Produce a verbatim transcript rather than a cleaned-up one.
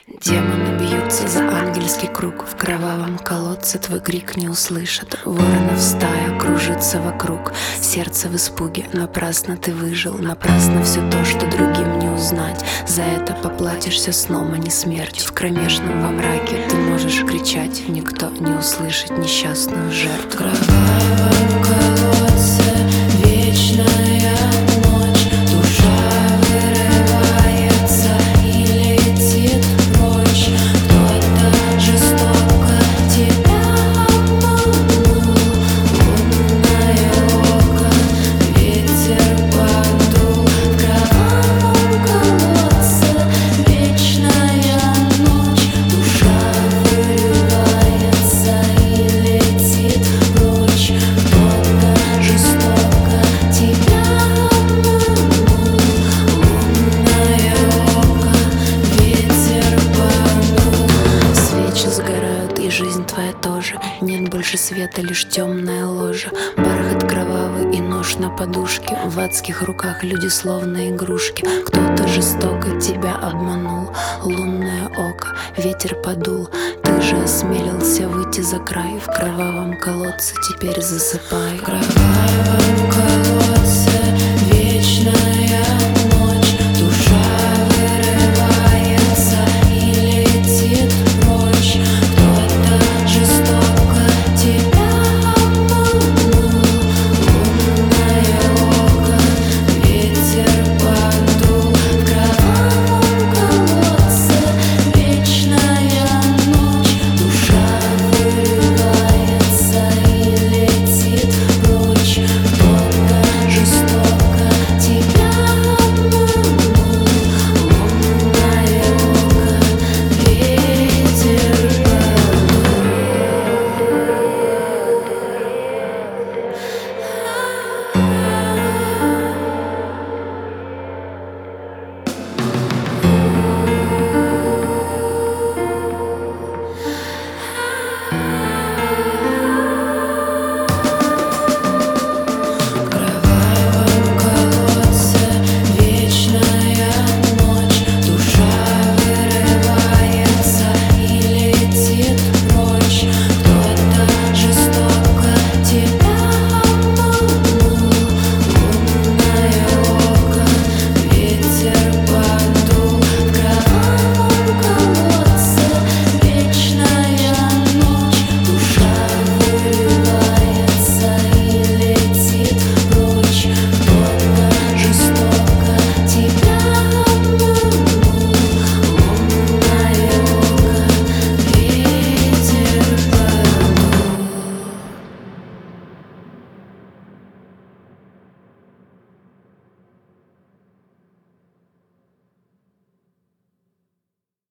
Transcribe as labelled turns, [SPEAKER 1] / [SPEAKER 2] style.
[SPEAKER 1] Демоны бьются за ангельский круг. В кровавом колодце твой крик не услышат. Воронов стая кружится вокруг. Сердце в испуге, напрасно ты выжил. Напрасно все то, что другим не узнать. За это поплатишься сном, а не смертью. В кромешном во мраке ты можешь кричать. Никто не услышит несчастную жертву. В кровавом колодце вечная ночь. Душа вырывается и летит прочь. Кто-то жестоко тебя обманул. Лунное око, ветер подул. В кровавом колодце вечная ночь. Душа вырывается и летит прочь. Кто-то жестоко тебя обманул. Лунное око, ветер подул. Свечи сгорают, и жизнь твоя тоже. Нет больше света, лишь темная ложа. Бархат кровавый и нож на подушке. В адских руках люди словно игрушки. Кто-то жестоко тебя обманул. Лунное око, ветер подул. Ты же осмелился выйти за край. В кровавом колодце теперь засыпай. В кровавом колодце вечная